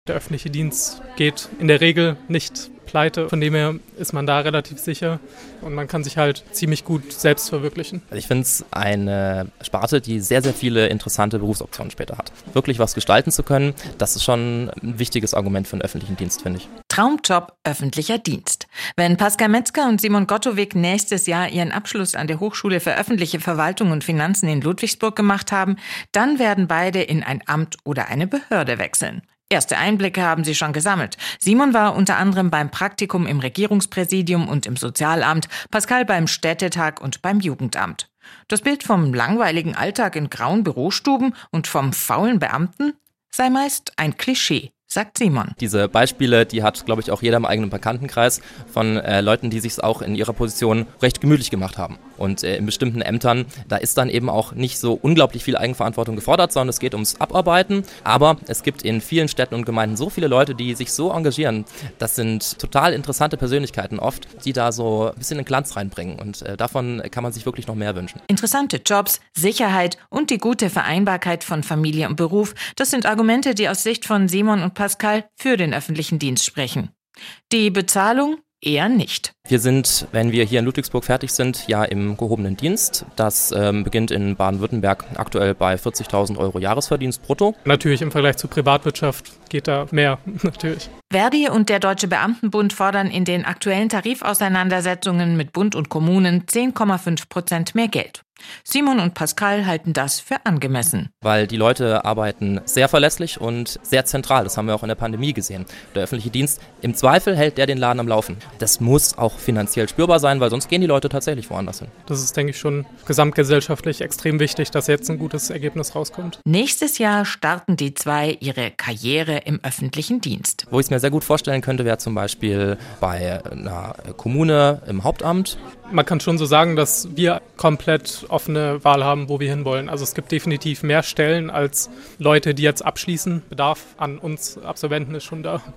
Der öffentliche Dienst geht in der Regel nicht pleite. Von dem her ist man da relativ sicher und man kann sich halt ziemlich gut selbst verwirklichen. Ich finde es eine Sparte, die sehr, sehr viele interessante Berufsoptionen später hat. Wirklich was gestalten zu können, das ist schon ein wichtiges Argument für den öffentlichen Dienst, finde ich. Traumjob öffentlicher Dienst. Wenn Pascal Metzger und Simon Gottowig nächstes Jahr ihren Abschluss an der Hochschule für öffentliche Verwaltung und Finanzen in Ludwigsburg gemacht haben, dann werden beide in ein Amt oder eine Behörde wechseln. Erste Einblicke haben sie schon gesammelt. Simon war unter anderem beim Praktikum im Regierungspräsidium und im Sozialamt, Pascal beim Städtetag und beim Jugendamt. Das Bild vom langweiligen Alltag in grauen Bürostuben und vom faulen Beamten sei meist ein Klischee, sagt Simon. Diese Beispiele, die hat, glaube ich, auch jeder im eigenen Bekanntenkreis von Leuten, die sich es auch in ihrer Position recht gemütlich gemacht haben. Und in bestimmten Ämtern, da ist dann eben auch nicht so unglaublich viel Eigenverantwortung gefordert, sondern es geht ums Abarbeiten. Aber es gibt in vielen Städten und Gemeinden so viele Leute, die sich so engagieren. Das sind total interessante Persönlichkeiten oft, die da so ein bisschen den Glanz reinbringen. Und davon kann man sich wirklich noch mehr wünschen. Interessante Jobs, Sicherheit und die gute Vereinbarkeit von Familie und Beruf, das sind Argumente, die aus Sicht von Simon und Pascal für den öffentlichen Dienst sprechen. Die Bezahlung eher nicht. Wir sind, wenn wir hier in Ludwigsburg fertig sind, ja im gehobenen Dienst. Das beginnt in Baden-Württemberg aktuell bei 40.000 € Jahresverdienst brutto. Natürlich im Vergleich zur Privatwirtschaft geht da mehr, natürlich. Verdi und der Deutsche Beamtenbund fordern in den aktuellen Tarifauseinandersetzungen mit Bund und Kommunen 10,5% mehr Geld. Simon und Pascal halten das für angemessen. Weil die Leute arbeiten sehr verlässlich und sehr zentral. Das haben wir auch in der Pandemie gesehen. Der öffentliche Dienst, im Zweifel hält der den Laden am Laufen. Das muss auch finanziell spürbar sein, weil sonst gehen die Leute tatsächlich woanders hin. Das ist, denke ich, schon gesamtgesellschaftlich extrem wichtig, dass jetzt ein gutes Ergebnis rauskommt. Nächstes Jahr starten die zwei ihre Karriere im öffentlichen Dienst. Wo ich es mir sehr gut vorstellen könnte, wäre zum Beispiel bei einer Kommune im Hauptamt. Man kann schon so sagen, dass wir komplett offene Wahl haben, wo wir hinwollen. Also es gibt definitiv mehr Stellen als Leute, die jetzt abschließen. Bedarf an uns Absolventen ist schon da.